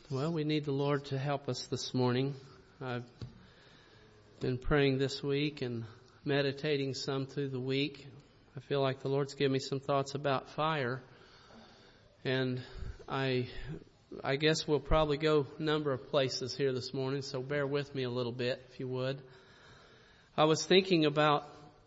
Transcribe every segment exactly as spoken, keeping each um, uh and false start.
Well, we need the Lord to help us this morning. I've been praying this week and meditating some through the week. I feel like the Lord's given me some thoughts about fire. And I I guess we'll probably go a number of places here this morning, so bear with me a little bit, if you would. I was thinking about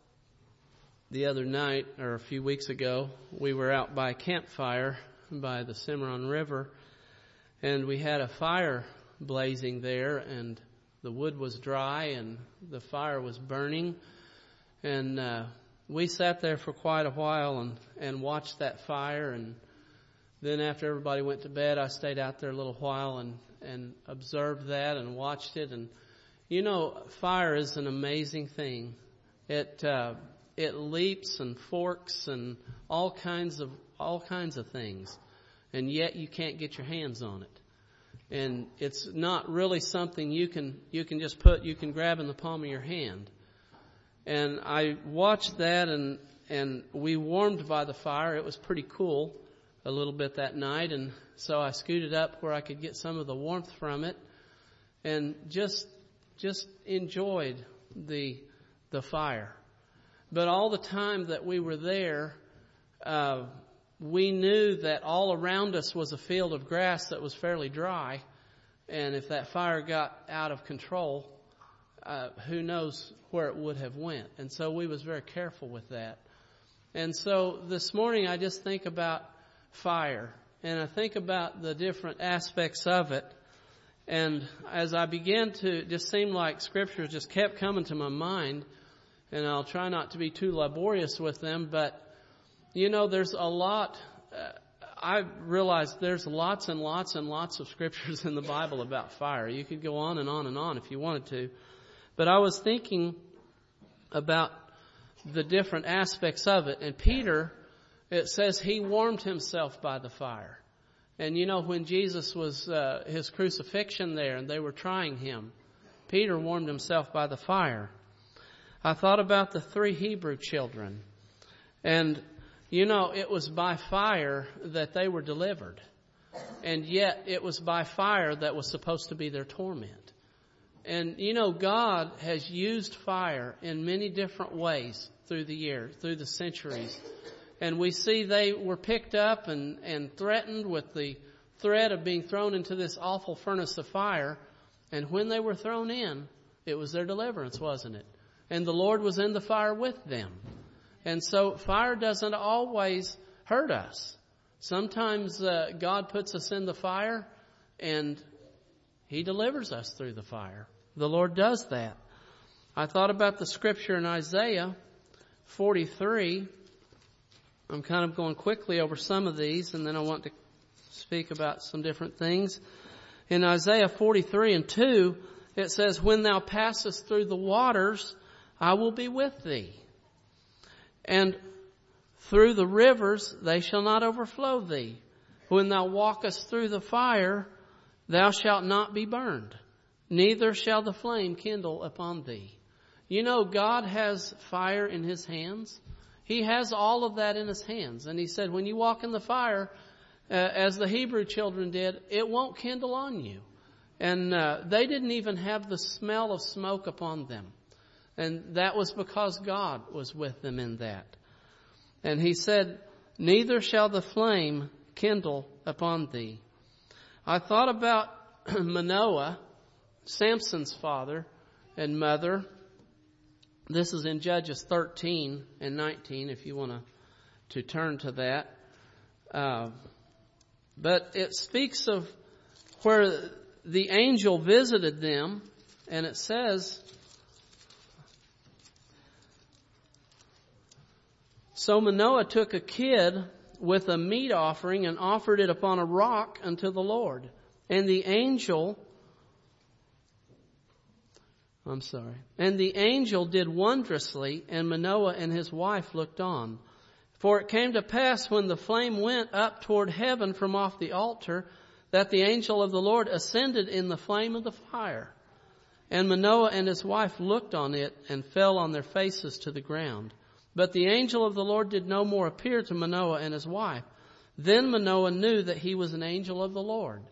the other night, or a few weeks ago, we were out by a campfire by the Cimarron River, and we had a fire blazing there, and the wood was dry, and the fire was burning. And uh, we sat there for quite a while and, and watched that fire. And then after everybody went to bed, I stayed out there a little while and, and observed that and watched it. And, you know, fire is an amazing thing. It uh, it leaps and forks and all kinds of all kinds of things. And yet you can't get your hands on it. And it's not really something you can you can just put, you can grab in the palm of your hand. And I watched that, and, and we warmed by the fire. It was pretty cool a little bit that night. And so I scooted up where I could get some of the warmth from it and just just enjoyed the the fire. But all the time that we were there, uh, we knew that all around us was a field of grass that was fairly dry. And if that fire got out of control, uh, who knows where it would have went. And so we was very careful with that. And so this morning I just think about fire. And I think about the different aspects of it. And as I began to, it just seemed like Scripture just kept coming to my mind. And I'll try not to be too laborious with them, but you know, there's a lot, uh, I realize there's lots and lots and lots of scriptures in the Bible about fire. You could go on and on and on if you wanted to. But I was thinking about the different aspects of it. And Peter, it says he warmed himself by the fire. And you know, when Jesus was, uh, his crucifixion there and they were trying him, Peter warmed himself by the fire. I thought about the three Hebrew children. And you know, it was by fire that they were delivered. And yet it was by fire that was supposed to be their torment. And you know, God has used fire in many different ways through the years, through the centuries. And we see they were picked up and, and threatened with the threat of being thrown into this awful furnace of fire. And when they were thrown in, it was their deliverance, wasn't it? And the Lord was in the fire with them. And so fire doesn't always hurt us. Sometimes uh, God puts us in the fire and He delivers us through the fire. The Lord does that. I thought about the scripture in Isaiah forty-three. I'm kind of going quickly over some of these, and then I want to speak about some different things. In Isaiah forty-three and two, it says, "When thou passest through the waters, I will be with thee. And through the rivers they shall not overflow thee. When thou walkest through the fire, thou shalt not be burned, neither shall the flame kindle upon thee." You know, God has fire in His hands. He has all of that in His hands. And He said, when you walk in the fire, uh, as the Hebrew children did, it won't kindle on you. And uh, they didn't even have the smell of smoke upon them. And that was because God was with them in that. And He said, "Neither shall the flame kindle upon thee." I thought about Manoah, Samson's father and mother. This is in Judges thirteen and nineteen, if you want to, to turn to that. Uh, but it speaks of where the angel visited them, and it says, "So Manoah took a kid with a meat offering and offered it upon a rock unto the Lord. And the angel, I'm sorry, and the angel did wondrously, and Manoah and his wife looked on. For it came to pass when the flame went up toward heaven from off the altar, that the angel of the Lord ascended in the flame of the fire. And Manoah and his wife looked on it and fell on their faces to the ground. But the angel of the Lord did no more appear to Manoah and his wife. Then Manoah knew that he was an angel of the Lord."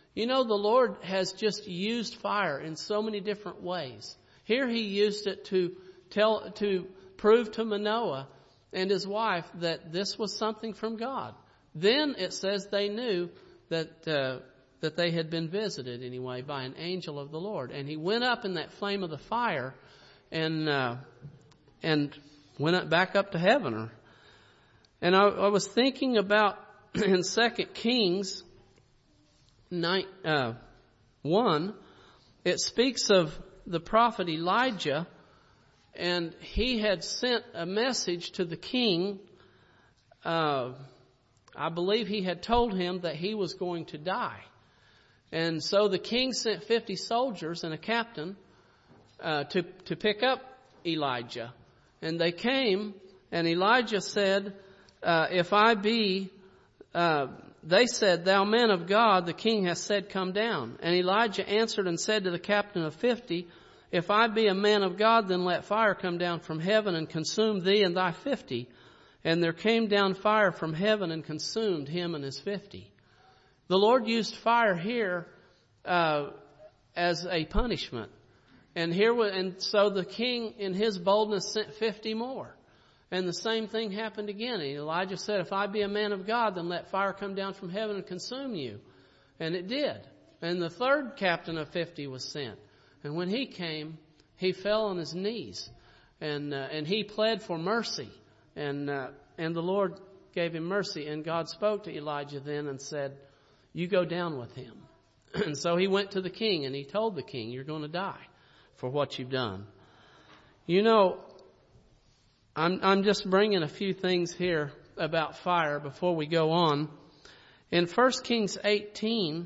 You know, the Lord has just used fire in so many different ways. Here he used it to tell, to prove to Manoah and his wife that this was something from God. Then it says they knew that uh, that they had been visited anyway by an angel of the Lord, and he went up in that flame of the fire, and uh, and went up, back up to heaven. Or, and I, I was thinking about in Second Kings nine, uh, one, it speaks of the prophet Elijah, and he had sent a message to the king. Uh, I believe he had told him that he was going to die. And so the king sent fifty soldiers and a captain uh, to, to pick up Elijah. And they came, and Elijah said, uh, if I be, uh, they said, thou man of God, the king has said, come down. And Elijah answered and said to the captain of fifty, if I be a man of God, then let fire come down from heaven and consume thee and thy fifty. And there came down fire from heaven and consumed him and his fifty. The Lord used fire here uh, as a punishment. And here, and so the king in his boldness sent fifty more. And the same thing happened again. And Elijah said, if I be a man of God, then let fire come down from heaven and consume you. And it did. And the third captain of fifty was sent. And when he came, he fell on his knees. And uh, and he pled for mercy. And uh, and the Lord gave him mercy. And God spoke to Elijah then and said, you go down with him. And so he went to the king and he told the king, you're going to die for what you've done. You know, I'm, I'm just bringing a few things here about fire before we go on. In First Kings eighteen,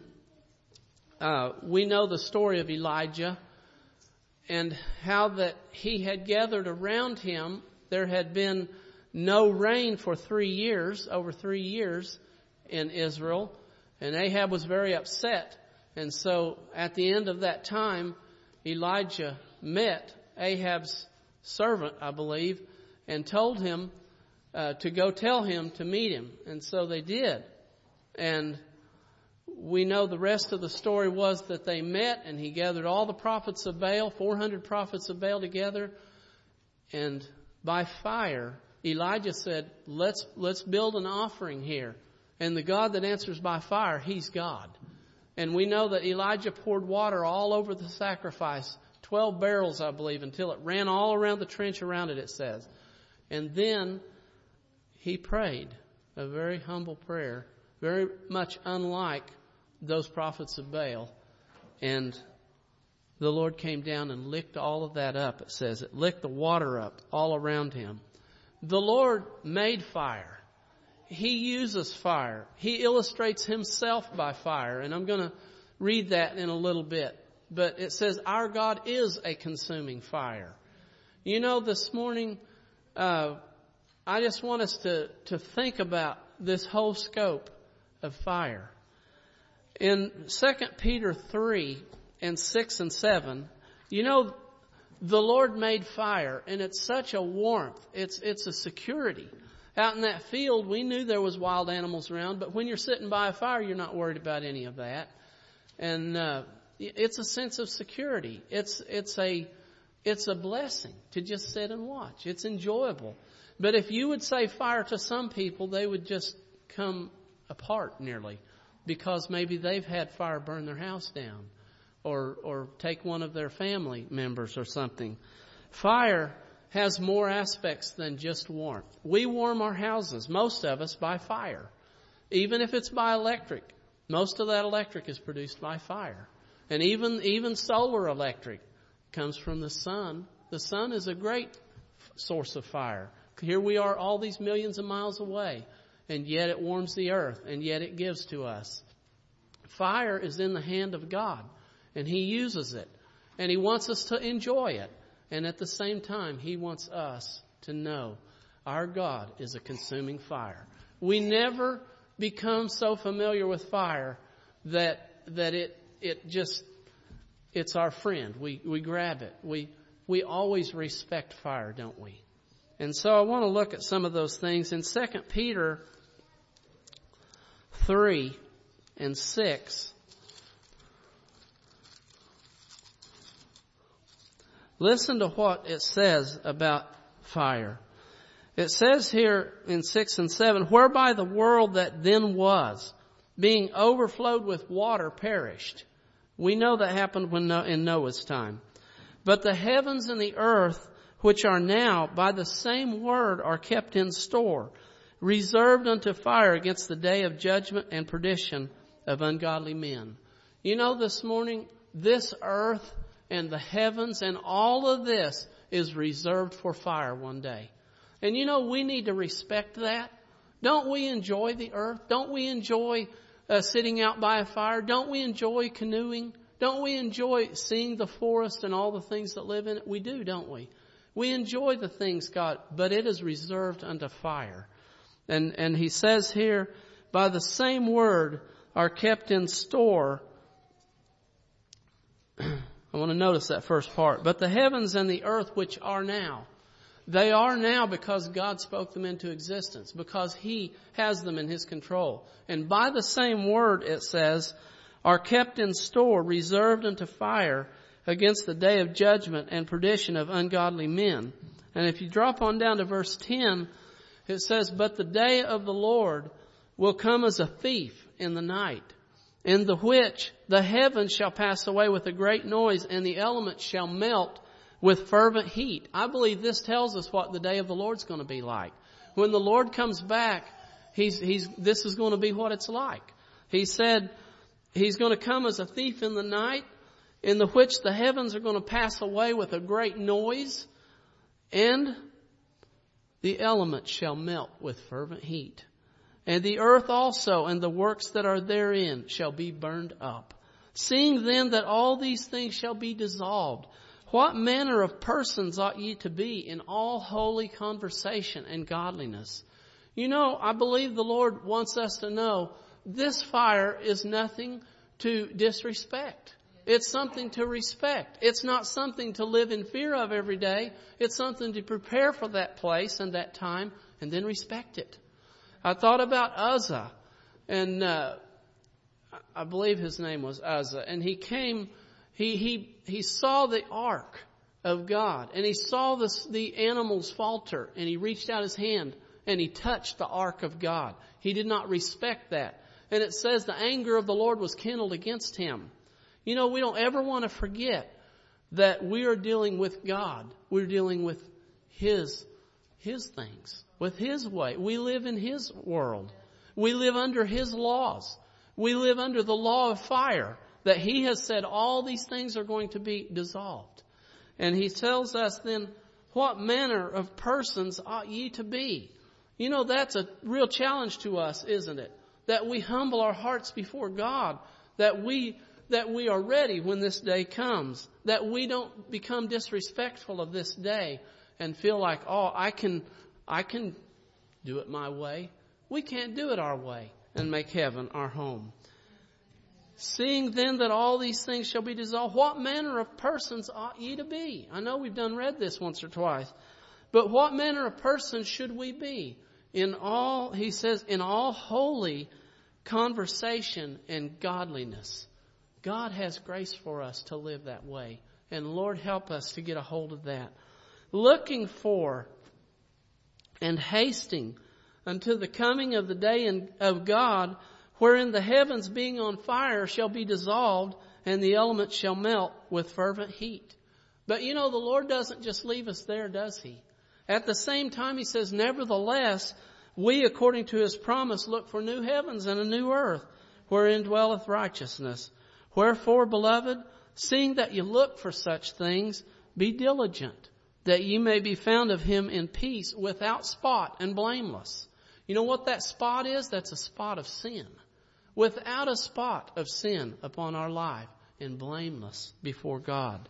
uh, we know the story of Elijah and how that he had gathered around him. There had been no rain for three years, over three years in Israel. And Ahab was very upset. And so at the end of that time, Elijah met Ahab's servant, I believe, and told him uh, to go tell him to meet him. And so they did. And we know the rest of the story was that they met and he gathered all the prophets of Baal, four hundred prophets of Baal together. And by fire, Elijah said, let's, let's build an offering here. And the God that answers by fire, he's God. And we know that Elijah poured water all over the sacrifice, twelve barrels, I believe, until it ran all around the trench around it, it says. And then he prayed a very humble prayer, very much unlike those prophets of Baal. And the Lord came down and licked all of that up, it says. It licked the water up all around him. The Lord made fire. He uses fire. He illustrates himself by fire. And I'm going to read that in a little bit. But it says, our God is a consuming fire. You know, this morning, uh, I just want us to, to think about this whole scope of fire. In Second Peter three and six and seven, you know, the Lord made fire, and it's such a warmth. It's, it's a security. Out in that field, we knew there was wild animals around, but when you're sitting by a fire, you're not worried about any of that. And uh, it's a sense of security. It's it's a it's a blessing to just sit and watch. It's enjoyable. But if you would say fire to some people, they would just come apart nearly, because maybe they've had fire burn their house down, or or take one of their family members or something. Fire has more aspects than just warmth. We warm our houses, most of us, by fire. Even if it's by electric, most of that electric is produced by fire. And even even solar electric comes from the sun. The sun is a great source of fire. Here we are all these millions of miles away, and yet it warms the earth, and yet it gives to us. Fire is in the hand of God, and He uses it, and He wants us to enjoy it. And at the same time, He wants us to know our God is a consuming fire. We never become so familiar with fire that that it it just it's our friend. We we grab it. We we always respect fire, don't we? And so I want to look at some of those things in Second Peter three and six. Listen to what it says about fire. It says here in six and seven, whereby the world that then was, being overflowed with water, perished. We know that happened when in Noah's time. But the heavens and the earth, which are now by the same word, are kept in store, reserved unto fire against the day of judgment and perdition of ungodly men. You know, this morning, this earth and the heavens and all of this is reserved for fire one day. And you know, we need to respect that. Don't we enjoy the earth? Don't we enjoy uh, sitting out by a fire? Don't we enjoy canoeing? Don't we enjoy seeing the forest and all the things that live in it? We do, don't we? We enjoy the things, God, but it is reserved unto fire. And, and he says here, by the same word are kept in store. I want to notice that first part. But the heavens and the earth which are now, they are now because God spoke them into existence, because He has them in His control. And by the same word, it says, are kept in store, reserved unto fire against the day of judgment and perdition of ungodly men. And if you drop on down to verse ten, it says, but the day of the Lord will come as a thief in the night, in the which the heavens shall pass away with a great noise, and the elements shall melt with fervent heat. I believe this tells us what the day of the Lord's going to be like. When the Lord comes back, he's, he's, this is going to be what it's like. He said He's going to come as a thief in the night, in the which the heavens are going to pass away with a great noise, and the elements shall melt with fervent heat. And the earth also and the works that are therein shall be burned up. Seeing then that all these things shall be dissolved, what manner of persons ought ye to be in all holy conversation and godliness? You know, I believe the Lord wants us to know this fire is nothing to disrespect. It's something to respect. It's not something to live in fear of every day. It's something to prepare for that place and that time and then respect it. I thought about Uzzah, and uh, I believe his name was Uzzah, and he came, he he he saw the ark of God, and he saw this, the animals falter, and he reached out his hand and he touched the ark of God. He did not respect that. And it says the anger of the Lord was kindled against him. You know, we don't ever want to forget that we are dealing with God. We're dealing with His, His things, with His way. We live in His world. We live under His laws. We live under the law of fire, that He has said all these things are going to be dissolved. And He tells us then, what manner of persons ought ye to be? You know, that's a real challenge to us, isn't it? That we humble our hearts before God, that we that we are ready when this day comes, that we don't become disrespectful of this day and feel like, oh, I can I can do it my way. We can't do it our way and make heaven our home. Seeing then that all these things shall be dissolved, what manner of persons ought ye to be? I know we've done read this once or twice, but what manner of persons should we be? In all, he says, in all holy conversation and godliness. God has grace for us to live that way. And Lord, help us to get a hold of that. Looking for and hasting unto the coming of the day of God, wherein the heavens being on fire shall be dissolved, and the elements shall melt with fervent heat. But you know, the Lord doesn't just leave us there, does He? At the same time, He says, nevertheless, we, according to His promise, look for new heavens and a new earth, wherein dwelleth righteousness. Wherefore, beloved, seeing that you look for such things, be diligent, that ye may be found of Him in peace, without spot and blameless. You know what that spot is? That's a spot of sin. Without a spot of sin upon our life, and blameless before God.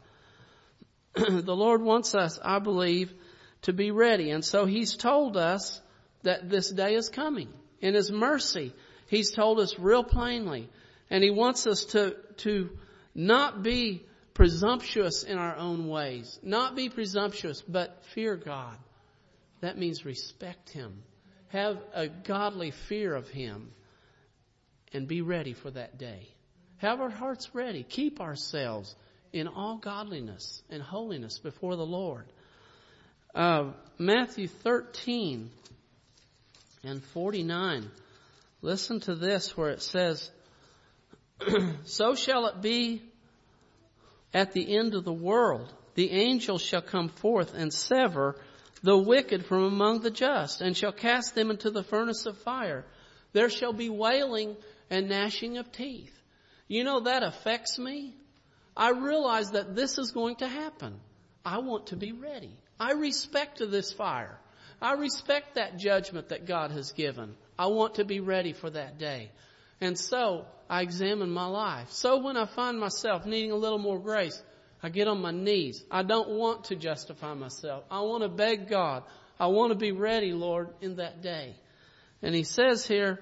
The Lord wants us, I believe, to be ready. And so He's told us that this day is coming. In His mercy, He's told us real plainly. And He wants us to, to not be presumptuous in our own ways. Not be presumptuous, but fear God. That means respect Him. Have a godly fear of Him. And be ready for that day. Have our hearts ready. Keep ourselves in all godliness and holiness before the Lord. Uh, Matthew thirteen and forty-nine. Listen to this where it says, so shall it be at the end of the world. The angels shall come forth and sever the wicked from among the just, and shall cast them into the furnace of fire. There shall be wailing and gnashing of teeth. You know, that affects me. I realize that this is going to happen. I want to be ready. I respect this fire. I respect that judgment that God has given. I want to be ready for that day. And so I examine my life. So when I find myself needing a little more grace, I get on my knees. I don't want to justify myself. I want to beg God. I want to be ready, Lord, in that day. And he says here,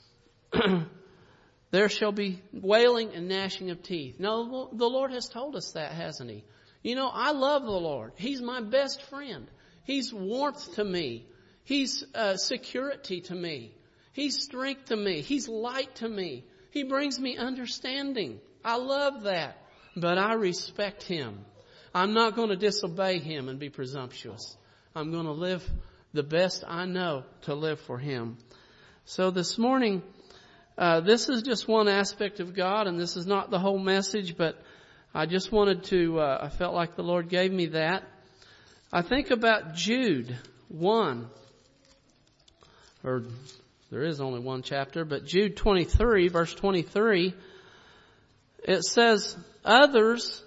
there shall be wailing and gnashing of teeth. No, the Lord has told us that, hasn't he? You know, I love the Lord. He's my best friend. He's warmth to me. He's uh, security to me. He's strength to me. He's light to me. He brings me understanding. I love that. But I respect him. I'm not going to disobey him and be presumptuous. I'm going to live the best I know to live for him. So this morning, uh, this is just one aspect of God, and this is not the whole message, but I just wanted to, uh, I felt like the Lord gave me that. I think about Jude one, or there is only one chapter, but Jude twenty-three, verse twenty-three, it says, others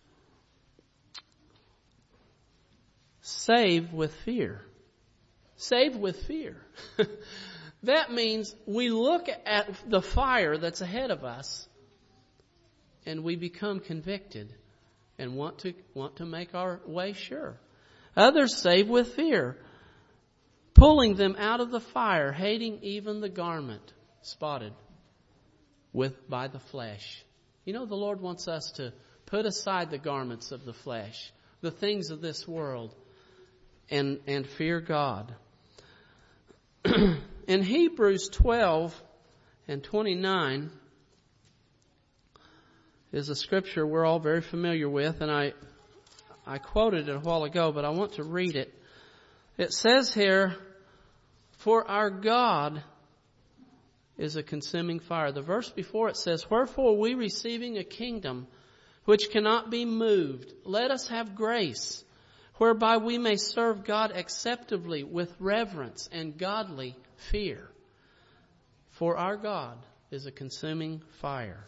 save with fear. Save with fear. That means we look at the fire that's ahead of us and we become convicted and want to want to make our way sure. Others save with fear, pulling them out of the fire, hating even the garment spotted with by the flesh. You know, the Lord wants us to put aside the garments of the flesh, the things of this world, and, and fear God. In Hebrews twelve and twenty-nine is a scripture we're all very familiar with, and I I quoted it a while ago, but I want to read it. It says here, for our God is a consuming fire. The verse before it says, wherefore we receiving a kingdom which cannot be moved, let us have grace, whereby we may serve God acceptably with reverence and godly fear. For our God is a consuming fire.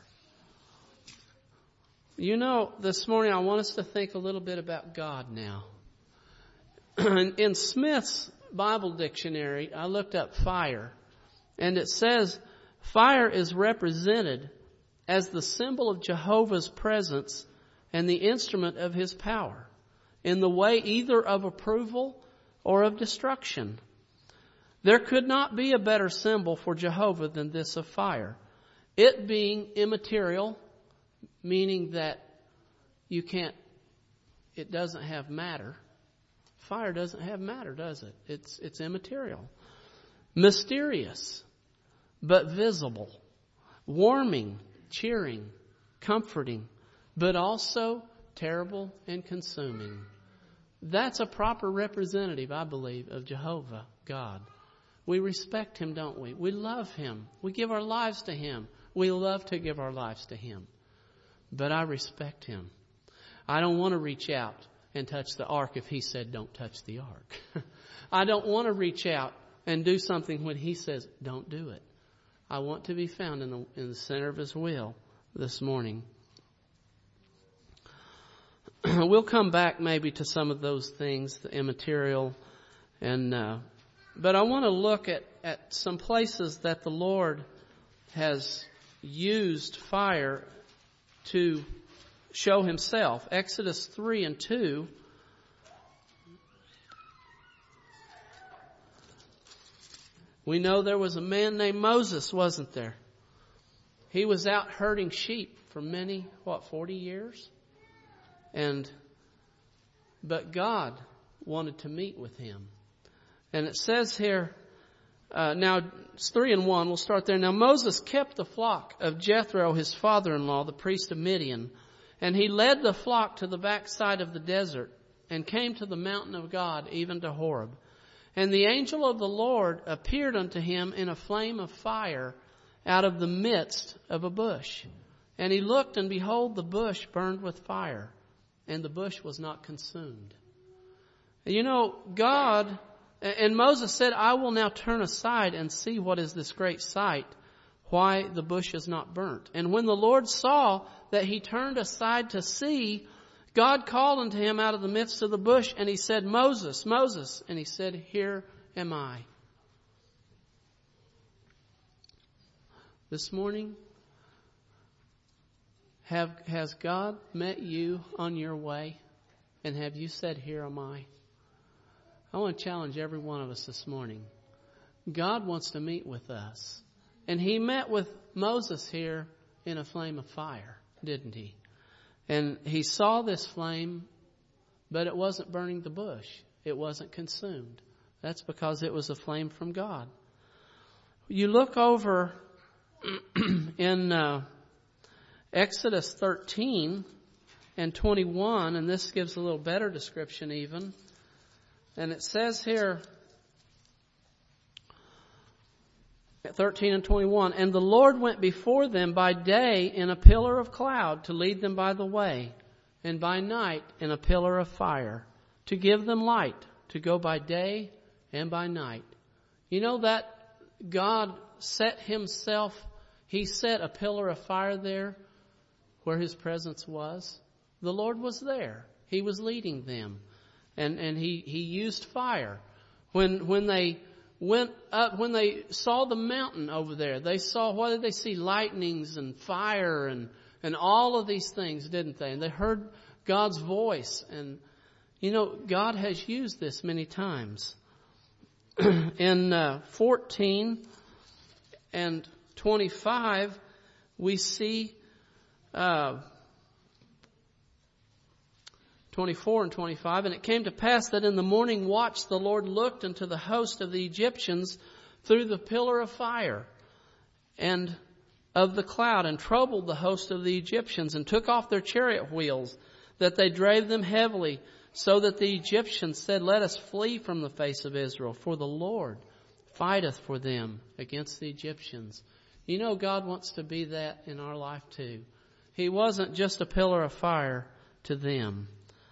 You know, this morning I want us to think a little bit about God now. In Smith's Bible dictionary, I looked up fire, and it says fire is represented as the symbol of Jehovah's presence and the instrument of his power, in the way either of approval or of destruction. There could not be a better symbol for Jehovah than this of fire. It being immaterial, meaning that you can't, it doesn't have matter. Fire doesn't have matter, does it? It's, it's immaterial. Mysterious, but visible. Warming, cheering, comforting, but also terrible and consuming. That's a proper representative, I believe, of Jehovah, God. We respect him, don't we? We love him. We give our lives to him. We love to give our lives to him. But I respect him. I don't want to reach out and touch the ark if he said don't touch the ark. I don't want to reach out and do something when he says don't do it. I want to be found in the in the center of his will this morning. We'll come back maybe to some of those things, the immaterial, and uh, but I want to look at, at some places that the Lord has used fire to show himself. Exodus three and two. We know there was a man named Moses, wasn't there? He was out herding sheep for many, what, forty years? And, but God wanted to meet with him. And it says here, uh, now it's three and one, we'll start there. Now Moses kept the flock of Jethro, his father-in-law, the priest of Midian, And he led the flock to the backside of the desert and came to the mountain of God, even to Horeb. And the angel of the Lord appeared unto him in a flame of fire out of the midst of a bush. And he looked, and behold, the bush burned with fire, and the bush was not consumed. You know, God, and Moses said, I will now turn aside and see what is this great sight, why the bush is not burnt. And when the Lord saw that he turned aside to see, God called unto him out of the midst of the bush, and he said, Moses, Moses. And he said, Here am I. This morning, have has God met you on your way? And have you said, Here am I? I want to challenge every one of us this morning. God wants to meet with us. And he met with Moses here in a flame of fire, didn't he? And he saw this flame, but it wasn't burning the bush. It wasn't consumed. That's because it was a flame from God. You look over in uh, Exodus thirteen and twenty-one, and this gives a little better description even. And it says here, thirteen and twenty-one, and the Lord went before them by day in a pillar of cloud to lead them by the way, and by night in a pillar of fire to give them light, to go by day and by night. You know that God set himself, he set a pillar of fire there where his presence was. The Lord was there. He was leading them. And, and he, he used fire. When, when they went up, when they saw the mountain over there, they saw, what did they see? Lightnings and fire and, and all of these things, didn't they? And they heard God's voice. And, you know, God has used this many times. In uh, fourteen and twenty-five, we see uh, twenty-four and twenty-five, and it came to pass that in the morning watch the Lord looked into the host of the Egyptians through the pillar of fire and of the cloud, and troubled the host of the Egyptians, and took off their chariot wheels, that they drave them heavily, so that the Egyptians said, Let us flee from the face of Israel, for the Lord fighteth for them against the Egyptians. You know, God wants to be that in our life too. He wasn't just a pillar of fire to them.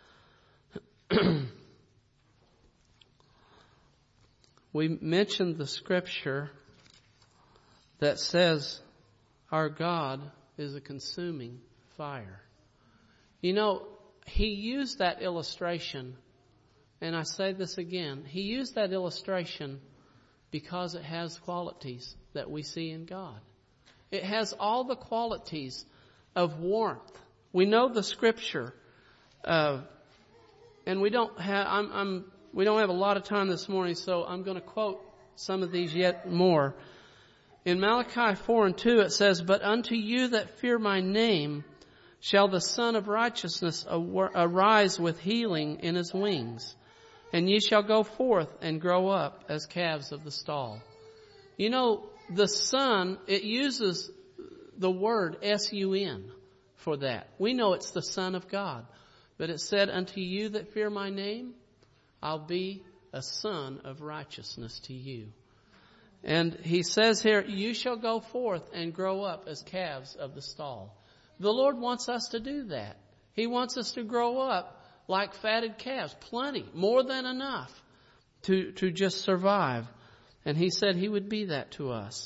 We mentioned the scripture that says our God is a consuming fire. You know, he used that illustration, and I say this again, he used that illustration because it has qualities that we see in God. It has all the qualities of warmth. We know the scripture, uh, and we don't have I'm, I'm we don't have a lot of time this morning, so I'm going to quote some of these yet more. In Malachi four and two, it says, But unto you that fear my name shall the Son of Righteousness arise with healing in his wings, and ye shall go forth and grow up as calves of the stall. You know, the Son, it uses the word S U N for that. We know it's the Son of God. But it said, Unto you that fear my name, I'll be a son of righteousness to you. And he says here, You shall go forth and grow up as calves of the stall. The Lord wants us to do that. He wants us to grow up like fatted calves. Plenty, more than enough to, to just survive. And he said he would be that to us.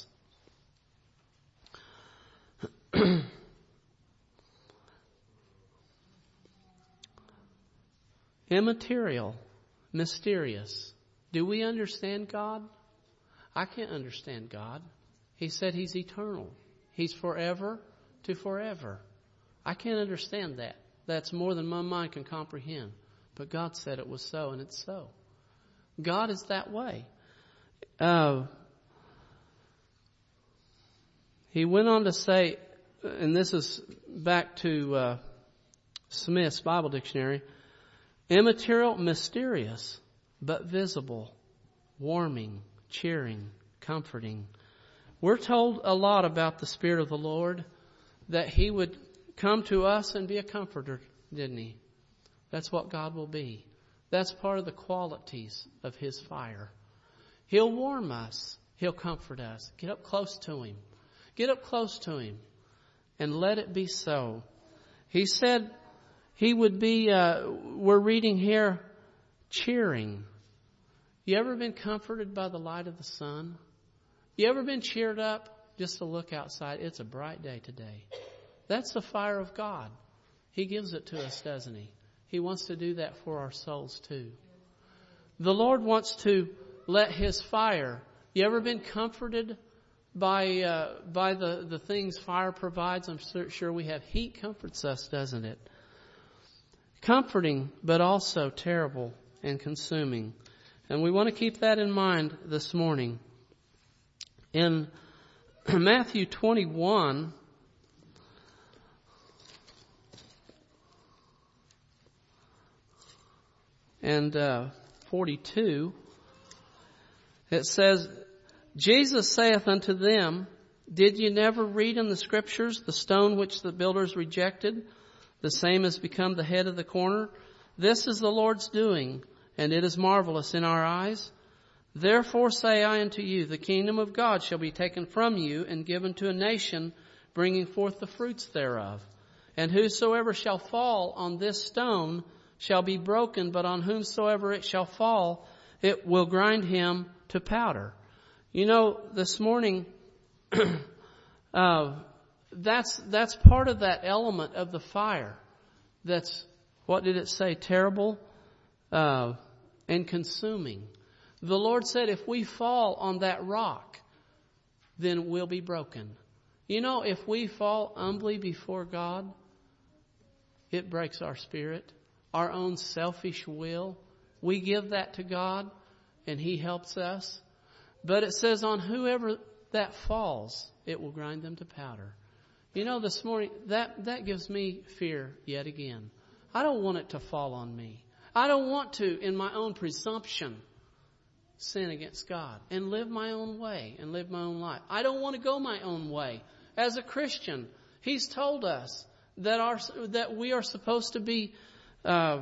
Immaterial, mysterious. Do we understand God? I can't understand God. He said he's eternal. He's forever to forever. I can't understand that. That's more than my mind can comprehend. But God said it was so, and it's so. God is that way. Uh, he went on to say, and this is back to uh, Smith's Bible Dictionary, immaterial, mysterious, but visible, warming, cheering, comforting. We're told a lot about the Spirit of the Lord, that he would come to us and be a comforter, didn't He? That's what God will be. That's part of the qualities of His fire. He'll warm us. He'll comfort us. Get up close to Him. Get up close to Him and let it be so. He said He would be, uh, we're reading here, cheering. You ever been comforted by the light of the sun? You ever been cheered up just to look outside? It's a bright day today. That's the fire of God. He gives it to us, doesn't He? He wants to do that for our souls too. The Lord wants to let His fire. You ever been comforted by uh, by the, the things fire provides? I'm sure we have. Heat comforts us, doesn't it? Comforting, but also terrible and consuming. And we want to keep that in mind this morning. In Matthew twenty-one, and uh, forty-two, it says, Jesus saith unto them, Did ye never read in the Scriptures, the stone which the builders rejected, the same has become the head of the corner? This is the Lord's doing, and it is marvelous in our eyes. Therefore say I unto you, the kingdom of God shall be taken from you and given to a nation, bringing forth the fruits thereof. And whosoever shall fall on this stone shall be broken, but on whomsoever it shall fall, it will grind him to powder. You know, this morning, uh, that's that's part of that element of the fire. That's, what did it say? Terrible uh, and consuming. The Lord said if we fall on that rock, then we'll be broken. You know, if we fall humbly before God, it breaks our spirit, our own selfish will. We give that to God and He helps us. But it says on whoever that falls, it will grind them to powder. You know, this morning, that, that gives me fear yet again. I don't want it to fall on me. I don't want to, in my own presumption, sin against God and live my own way and live my own life. I don't want to go my own way. As a Christian, He's told us that our that we are supposed to be uh,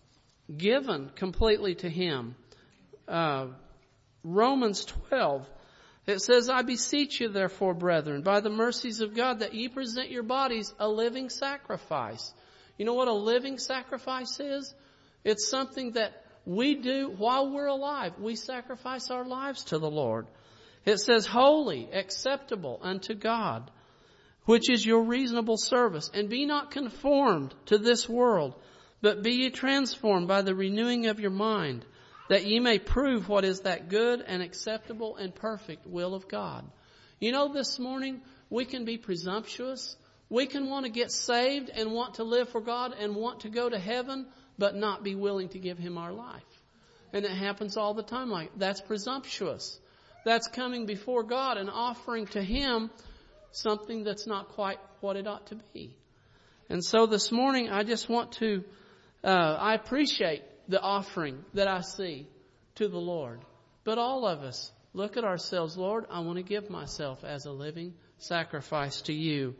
given completely to Him. Uh, Romans twelve, it says, I beseech you therefore, brethren, by the mercies of God, that ye present your bodies a living sacrifice. You know what a living sacrifice is? It's something that we do while we're alive. We sacrifice our lives to the Lord. It says, holy, acceptable unto God, which is your reasonable service. And be not conformed to this world, but be ye transformed by the renewing of your mind, that ye may prove what is that good and acceptable and perfect will of God. You know, this morning we can be presumptuous. We can want to get saved and want to live for God and want to go to heaven, but not be willing to give Him our life. And it happens all the time. Like that's presumptuous. That's coming before God and offering to Him something that's not quite what it ought to be. And so this morning I just want to, uh, I appreciate the offering that I see to the Lord. But all of us look at ourselves, Lord, I want to give myself as a living sacrifice to you.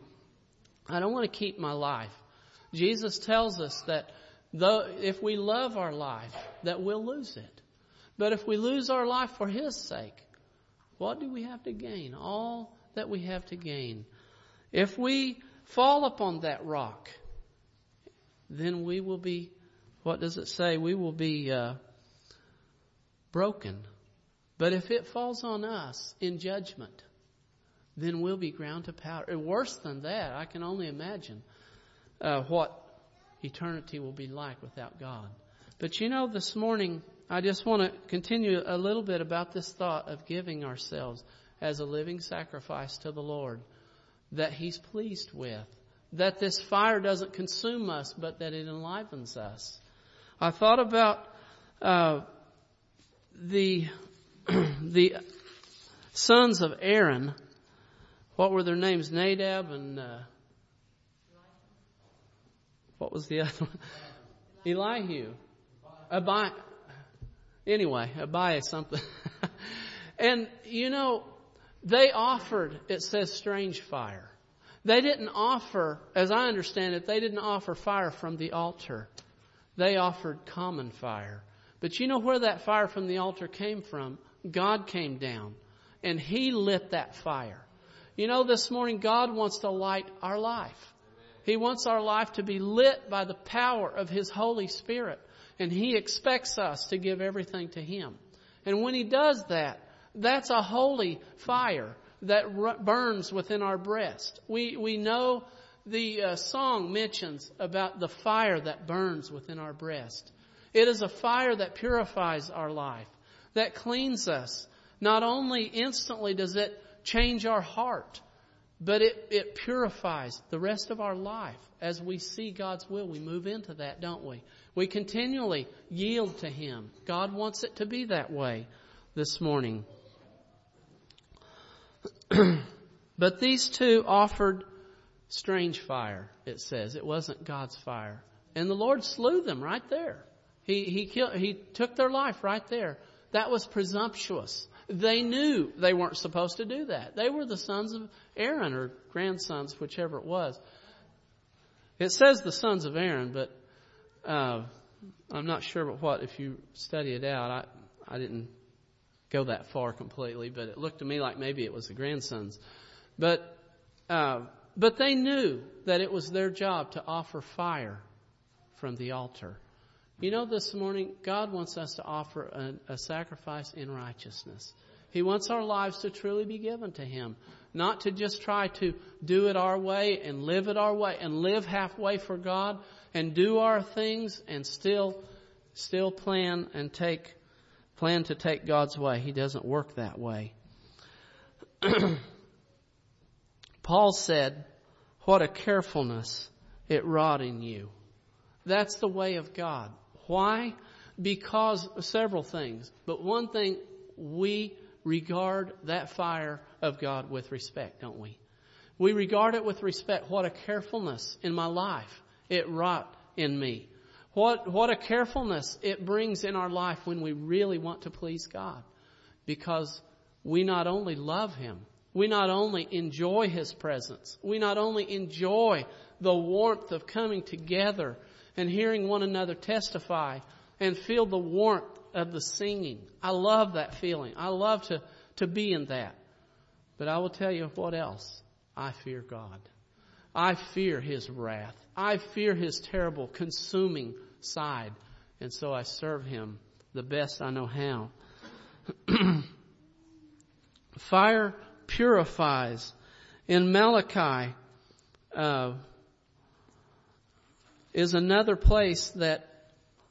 I don't want to keep my life. Jesus tells us that though if we love our life, that we'll lose it. But if we lose our life for His sake, what do we have to gain? All that we have to gain. If we fall upon that rock, then we will be, what does it say? We will be uh, broken. But if it falls on us in judgment, then we'll be ground to powder. Worse than that, I can only imagine uh, what eternity will be like without God. But you know, this morning, I just want to continue a little bit about this thought of giving ourselves as a living sacrifice to the Lord that He's pleased with. That this fire doesn't consume us, but that it enlivens us. I thought about uh, the the sons of Aaron. What were their names? Nadab and uh, what was the other one? Elihu. Abi. Anyway, Abiah something. And you know, they offered, it says, strange fire. They didn't offer, as I understand it, they didn't offer fire from the altar. They offered common fire. But you know where that fire from the altar came from? God came down and He lit that fire. You know, this morning God wants to light our life. He wants our life to be lit by the power of His Holy Spirit. And He expects us to give everything to Him. And when He does that, that's a holy fire that r- burns within our breast. We we know the uh, song mentions about the fire that burns within our breast. It is a fire that purifies our life, that cleans us. Not only instantly does it change our heart, but it, it purifies the rest of our life. As we see God's will, we move into that, don't we? We continually yield to Him. God wants it to be that way this morning. But these two offered strange fire, it says. It wasn't God's fire. And the Lord slew them right there. He, he, killed, he took their life right there. That was presumptuous. They knew they weren't supposed to do that. They were the sons of Aaron, or grandsons, whichever it was. It says the sons of Aaron, but uh, I'm not sure but what, if you study it out, I, I didn't go that far completely, but it looked to me like maybe it was the grandsons. But uh, but they knew that it was their job to offer fire from the altar. You know, this morning, God wants us to offer a, a sacrifice in righteousness. He wants our lives to truly be given to Him. Not to just try to do it our way and live it our way and live halfway for God and do our things and still still plan and take plan to take God's way. He doesn't work that way. Paul said, "What a carefulness it wrought in you." That's the way of God. Why? Because of several things. But one thing, we regard that fire of God with respect, don't we? We regard it with respect. What a carefulness in my life it wrought in me. What, what a carefulness it brings in our life when we really want to please God. Because we not only love Him, we not only enjoy His presence, we not only enjoy the warmth of coming together and hearing one another testify and feel the warmth of the singing. I love that feeling. I love to, to be in that. But I will tell you what else. I fear God. I fear His wrath. I fear His terrible consuming side. And so I serve Him the best I know how. Fire purifies. In Malachi, uh, is another place that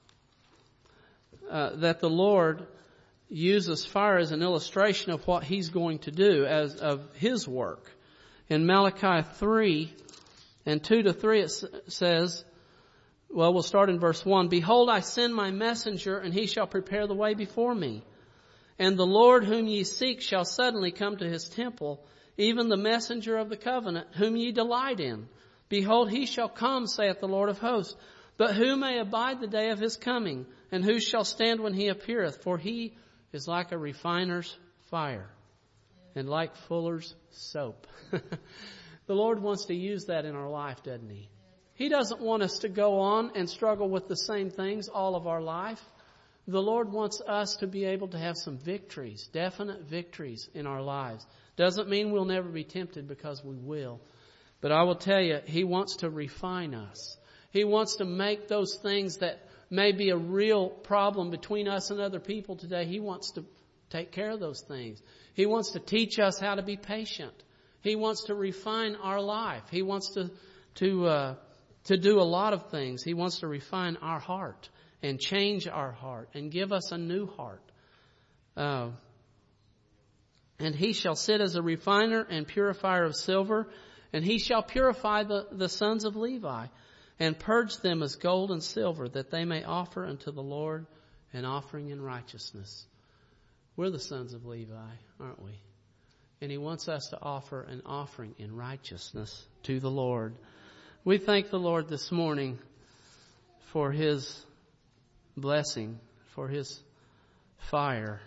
uh, that the Lord uses fire as an illustration of what He's going to do, as of His work. In Malachi three and two to three, it says, well, we'll start in verse one. "Behold, I send my messenger, and he shall prepare the way before me. And the Lord whom ye seek shall suddenly come to His temple, even the messenger of the covenant, whom ye delight in. Behold, he shall come, saith the Lord of hosts. But who may abide the day of His coming? And who shall stand when He appeareth? For He is like a refiner's fire, and like fuller's soap." The Lord wants to use that in our life, doesn't He? He doesn't want us to go on and struggle with the same things all of our life. The Lord wants us to be able to have some victories, definite victories in our lives. Doesn't mean we'll never be tempted, because we will. But I will tell you, He wants to refine us. He wants to make those things that may be a real problem between us and other people today. He wants to take care of those things. He wants to teach us how to be patient. He wants to refine our life. He wants to to uh, to do a lot of things. He wants to refine our heart and change our heart and give us a new heart. Uh, and He shall sit as a refiner and purifier of silver. And He shall purify the, the sons of Levi, and purge them as gold and silver, that they may offer unto the Lord an offering in righteousness. We're the sons of Levi, aren't we? And He wants us to offer an offering in righteousness to the Lord. We thank the Lord this morning for His blessing, for His fire.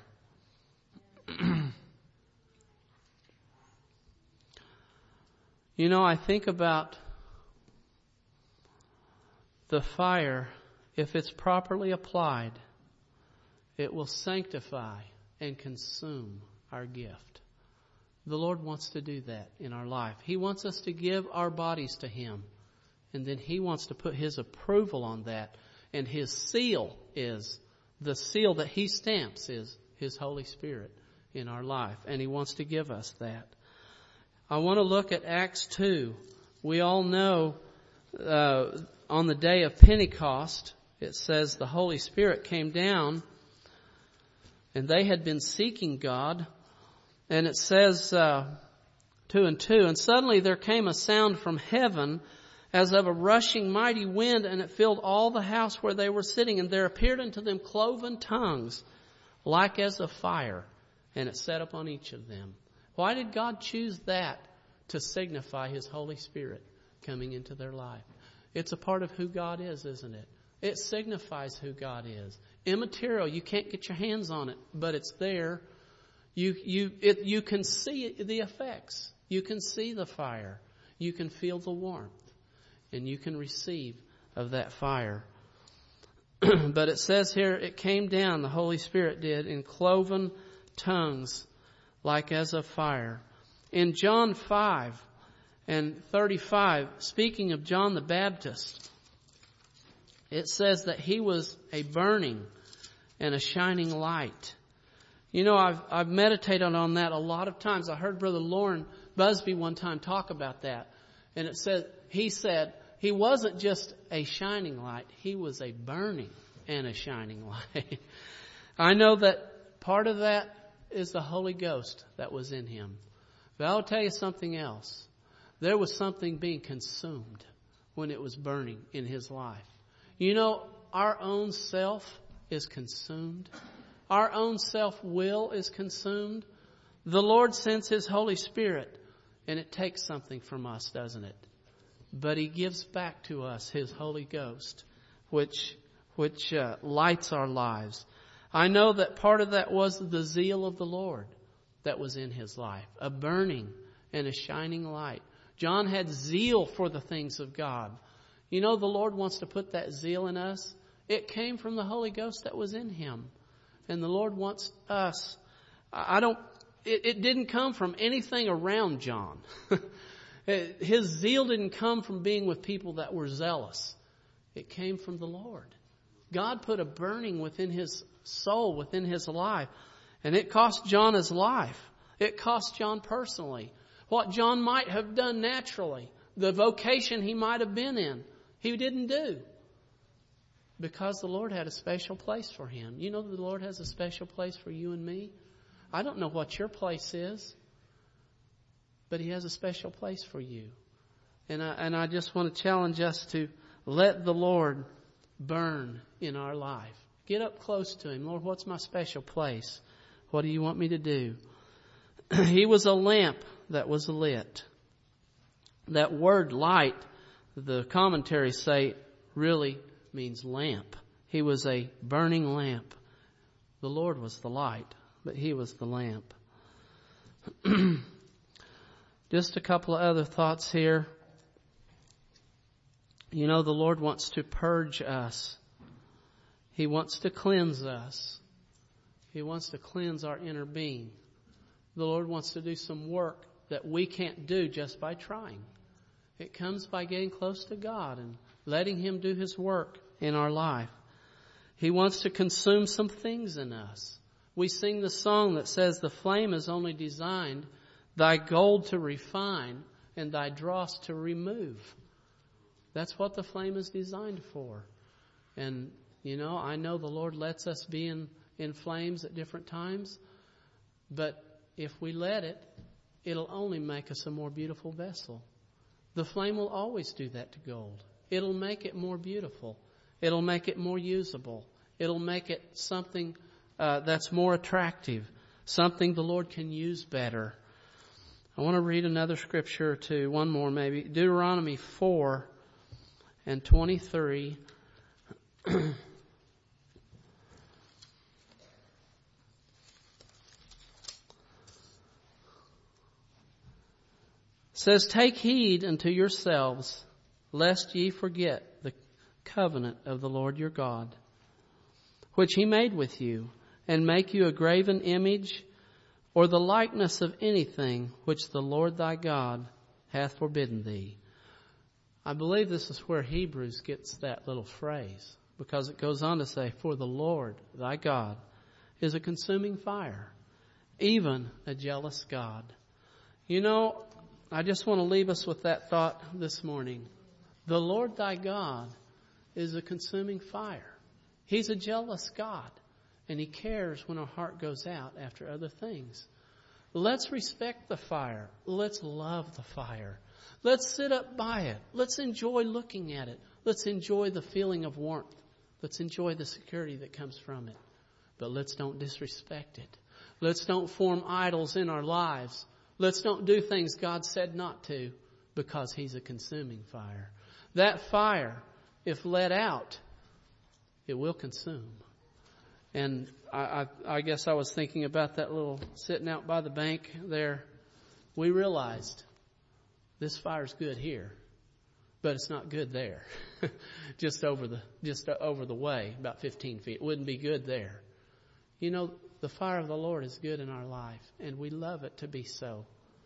You know, I think about the fire. If it's properly applied, it will sanctify and consume our gift. The Lord wants to do that in our life. He wants us to give our bodies to Him. And then He wants to put His approval on that. And His seal is, the seal that He stamps is His Holy Spirit in our life. And He wants to give us that. I want to look at Acts two. We all know uh, on the day of Pentecost, it says the Holy Spirit came down and they had been seeking God. And it says uh, two and two, and suddenly there came a sound from heaven as of a rushing mighty wind, and it filled all the house where they were sitting. And there appeared unto them cloven tongues like as of fire, and it sat upon each of them. Why did God choose that to signify His Holy Spirit coming into their life? It's a part of who God is, isn't it? It signifies who God is. Immaterial, you can't get your hands on it, but it's there. You you it, you can see the effects. You can see the fire. You can feel the warmth. And you can receive of that fire. But it says here, it came down, the Holy Spirit did, in cloven tongues like as of fire. In John five and thirty-five, speaking of John the Baptist, it says that he was a burning and a shining light. You know, I've, I've meditated on that a lot of times. I heard Brother Lauren Busby one time talk about that. And it said, he said, he wasn't just a shining light. He was a burning and a shining light. I know that part of that is the Holy Ghost that was in him. But I'll tell you something else. There was something being consumed when it was burning in his life. You know, our own self is consumed. Our own self-will is consumed. The Lord sends His Holy Spirit, and it takes something from us, doesn't it? But He gives back to us His Holy Ghost, which which uh, lights our lives. I know that part of that was the zeal of the Lord that was in his life, a burning and a shining light. John had zeal for the things of God. You know, the Lord wants to put that zeal in us. It came from the Holy Ghost that was in him. And the Lord wants us. I don't, it, it didn't come from anything around John. His zeal didn't come from being with people that were zealous. It came from the Lord. God put a burning within his soul, within his life. And it cost John his life. It cost John personally. What John might have done naturally, the vocation he might have been in, he didn't do. Because the Lord had a special place for him. You know that the Lord has a special place for you and me? I don't know what your place is, but He has a special place for you. And I, and I just want to challenge us to let the Lord burn in our life. Get up close to Him. Lord, what's my special place? What do you want me to do? He was a lamp that was lit. That word light, the commentaries say, really means lamp. He was a burning lamp. The Lord was the light, but He was the lamp. Just a couple of other thoughts here. You know, the Lord wants to purge us. He wants to cleanse us. He wants to cleanse our inner being. The Lord wants to do some work that we can't do just by trying. It comes by getting close to God and letting Him do His work in our life. He wants to consume some things in us. We sing the song that says, the flame is only designed thy gold to refine and thy dross to remove. That's what the flame is designed for. And, you know, I know the Lord lets us be in, in flames at different times. But if we let it, it'll only make us a more beautiful vessel. The flame will always do that to gold. It'll make it more beautiful. It'll make it more usable. It'll make it something uh, that's more attractive. Something the Lord can use better. I want to read another scripture or two. One more maybe. Deuteronomy four and twenty-three. says, "Take heed unto yourselves, lest ye forget the covenant of the Lord your God, which he made with you, and make you a graven image, or the likeness of anything which the Lord thy God hath forbidden thee." I believe this is where Hebrews gets that little phrase, because it goes on to say, "For the Lord thy God is a consuming fire, even a jealous God." You know, I just want to leave us with that thought this morning. The Lord thy God is a consuming fire. He's a jealous God, and he cares when our heart goes out after other things. Let's respect the fire. Let's love the fire. Let's sit up by it. Let's enjoy looking at it. Let's enjoy the feeling of warmth. Let's enjoy the security that comes from it. But let's don't disrespect it. Let's don't form idols in our lives. Let's don't do things God said not to, because he's a consuming fire. That fire, if let out, it will consume. And I, I, I guess I was thinking about that little sitting out by the bank there. We realized this fire's good here, but it's not good there. just over the just over the way, about fifteen feet. It wouldn't be good there. You know, the fire of the Lord is good in our life, and we love it to be so.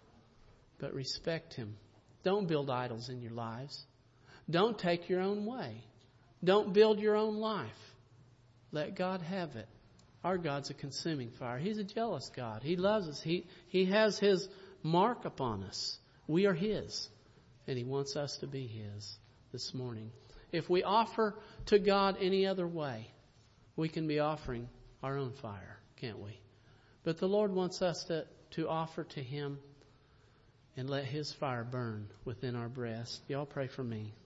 But respect him. Don't build idols in your lives. Don't take your own way. Don't build your own life. Let God have it. Our God's a consuming fire. He's a jealous God. He loves us. He, he has his mark upon us. We are his. And he wants us to be his this morning. If we offer to God any other way, we can be offering our own fire, can't we? But the Lord wants us to, to offer to him and let his fire burn within our breast. Y'all pray for me.